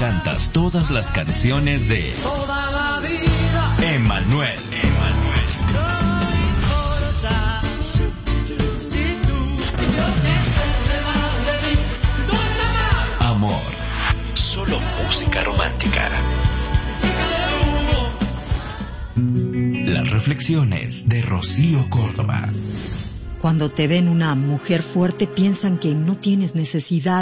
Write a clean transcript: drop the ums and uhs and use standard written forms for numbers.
cantas todas las canciones de toda la vida. Emmanuel. Amor. Solo música romántica. Las reflexiones de Rocío Córdoba. Cuando te ven una mujer fuerte piensan que no tienes necesidad